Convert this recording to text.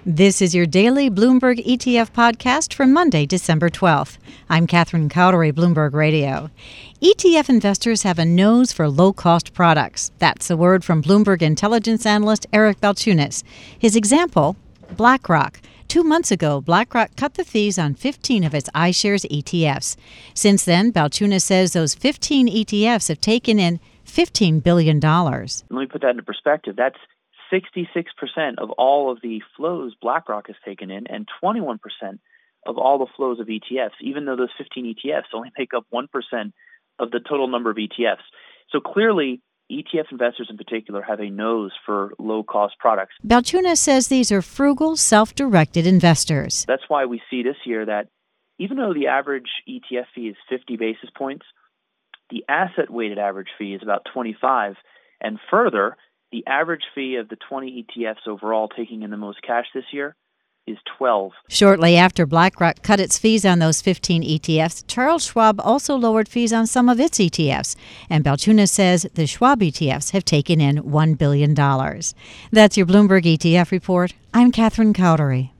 This is your daily Bloomberg ETF podcast for Monday, December 12th. I'm Catherine Cowdery, Bloomberg Radio. ETF investors have a nose for low-cost products. That's a word from Bloomberg intelligence analyst Eric Balchunas. His example, BlackRock. 2 months ago, BlackRock cut the fees on 15 of its iShares ETFs. Since then, Balchunas says those 15 ETFs have taken in $15 billion. Let me put that into perspective. That's 66% of all of the flows BlackRock has taken in and 21% of all the flows of ETFs, even though those 15 ETFs only make up 1% of the total number of ETFs. So clearly, ETF investors in particular have a nose for low-cost products. Balchunas says these are frugal, self-directed investors. That's why we see this year that even though the average ETF fee is 50 basis points, the asset-weighted average fee is about 25, and further, the average fee of the 20 ETFs overall taking in the most cash this year is 12. Shortly after BlackRock cut its fees on those 15 ETFs, Charles Schwab also lowered fees on some of its ETFs. And Balchunas says the Schwab ETFs have taken in $1 billion. That's your Bloomberg ETF report. I'm Catherine Cowdery.